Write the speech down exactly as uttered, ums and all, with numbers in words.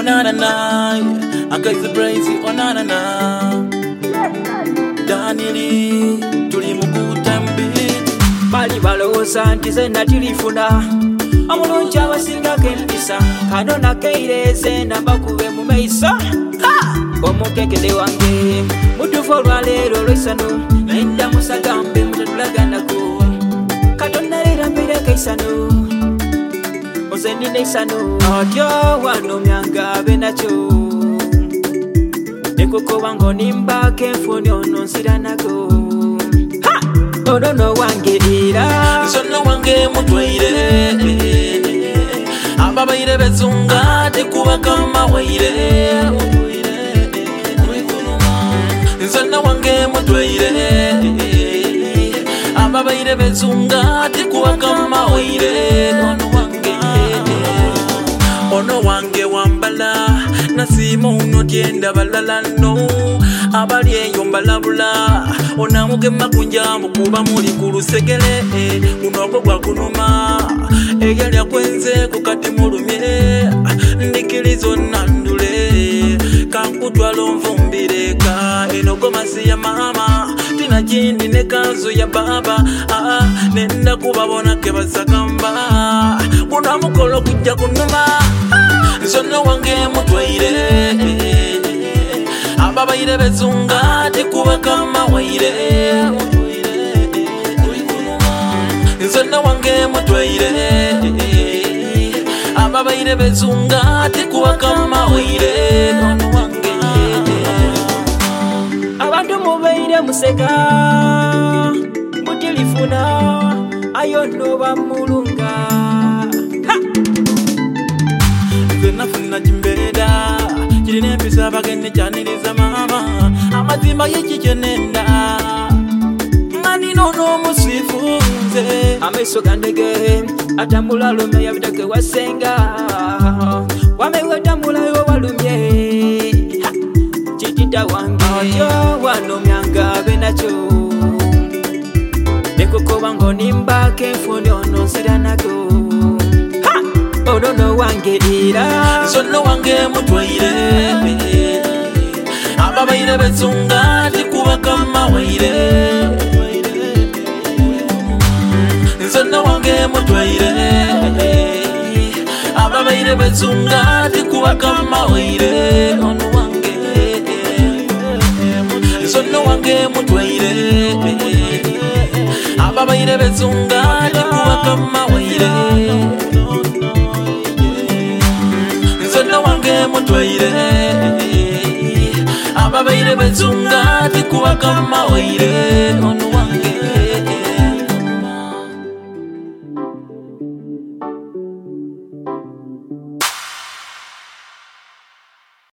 onana na akazi brace onana na Danili tuli mukuta mbili bali balowoza nti zenna tilifuna omulungi abasinga kempisa kano nakeireze nabakube mu maiso omukekede wange mutufu olwaleero olw'esano nedda musagambe mutatulaganako katonda leera mbeereko esano oze nina esano atyo wano myangabe nakyo nekukoba ng'onimbako enfuni ono nziranago onono wange era zonna wange mutwaire ababaire bezunga tekubakama waire zonna wange mutwaire ababaire bezunga tekubakama waire ono wange ono wange wambala nasima uno tienda balala no abali eyo mbalabula onamugema kunjambo kuba muli kulusegele unoko gwa kunuma egalya kwenze kukati mulumye ndikilizo nandule kankutwalo nvumbireka enoko masi ya mama tina jindi ne kanzu ya baba ah, nenda kubabona kebasakamba unamukolo kujja kunuma zonna wange mutwaire ababaire bezunga tekubakama waire zonna wange mutwaire ababaire bezunga tekubakama waire ono wange abantu mubaire museka mutilifuna ayono bamulunga nafuna jimbeda kirina empisa bagende kyaniriza mama amazima yekikyenenda mani nono musifu nze amaiso gandege atambula lume yabitake wasenga wamewe tambulayo walumye kitita wange atyo wano myangabe nakyo nekukoba ng'onimbako enfuni ono nziranago onono wange era zonna wange mutwaire ababaire bezunga tekubakama waire zonna wange mutwaire ababaire bezunga tekubakama waire ono wange zonna wange mutwaire ababaire bezunga tekubakama waire zonna wange mutwaire ababaire bezunga tekubakama waire ono wange